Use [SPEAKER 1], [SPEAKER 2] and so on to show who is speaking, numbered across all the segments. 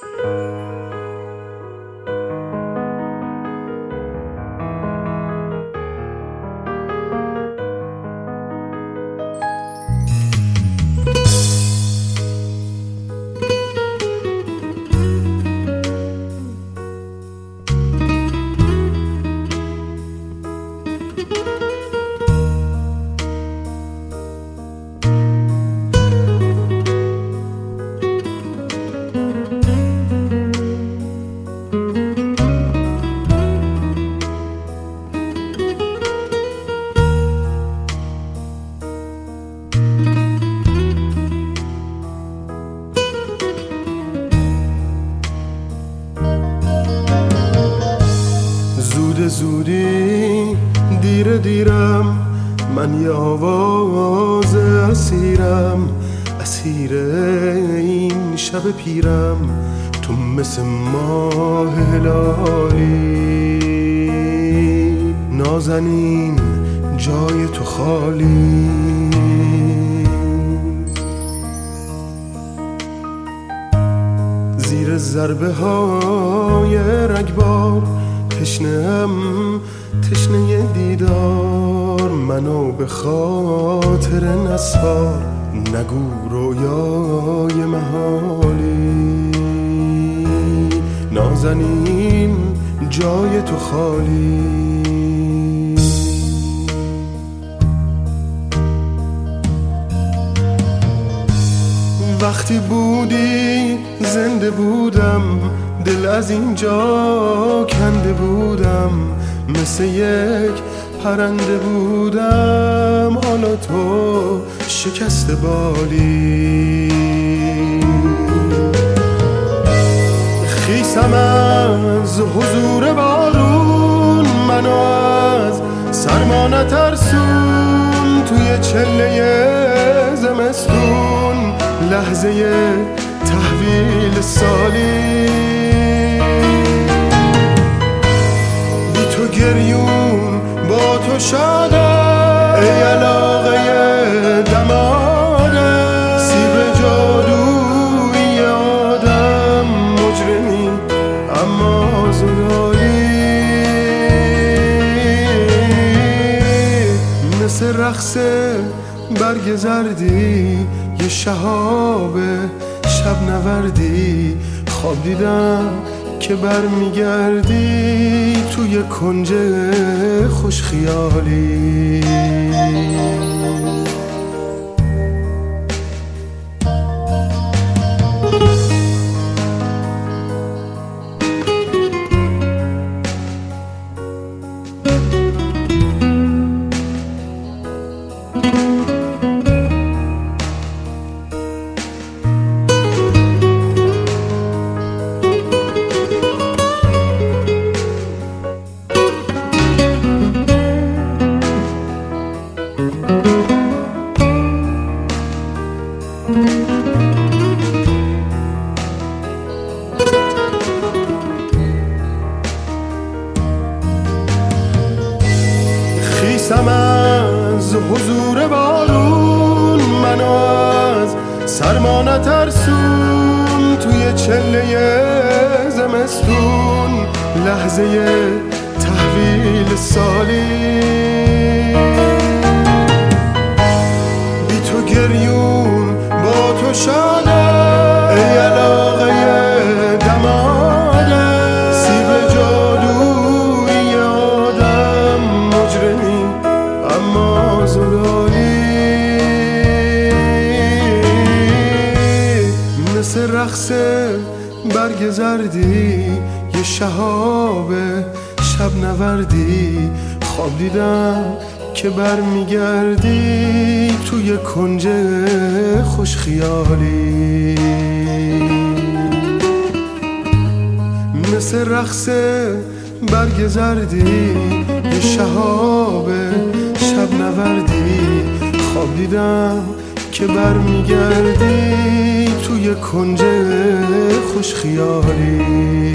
[SPEAKER 1] زودی دیر دیرم، من یه آواز اسیرم، اسیر این شب پیرم. تو مثل ماه هلالی، نازنین جای تو خالی. زیر ضربه های رگبار تشنه‌ام، تشنه دیدار. منو به خاطر نسوار، نگو رویای محالی. نازنین جای تو خالی. وقتی بودی زنده بودم، دل از اینجا کنده بودم. مثل یک پرنده بودم، حالا تو شکست بالی. خیسم از حضور بارون، منو از سرما نترسون. توی چله زمستون، لحظه تحویل سالی. بی تو گریون، با تو شادم. ای علاقه دماده، سیب جادویی آدم. مجرمی اما زلالی، مثل رقص برگ زردی. یه شهاب شب نوردی، خواب دیدم که برمیگردی. توی کنج خوش خیالی. خیسم از حضور بارون، منو از سرما نترسون. توی چله زمستون، لحظه تحویل سالی. بی تو گریون، با تو شادم. ای علاقه دماده، سیب جادویی آدم. مجرمی اما زلالی، مثل رقص برگ زردی. یه شهاب شب نوردی، خواب دیدم که برمیگردی. توی کنج خوش خیالی، مثل رقص برگ زردی. یه شهاب شب نوردی، خواب دیدم که برمیگردی. توی کنج خوش خیالی.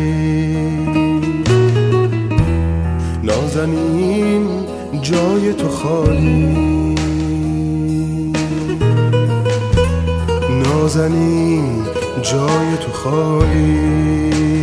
[SPEAKER 1] نازنین جای تو خالی. نازنین جای تو خالی.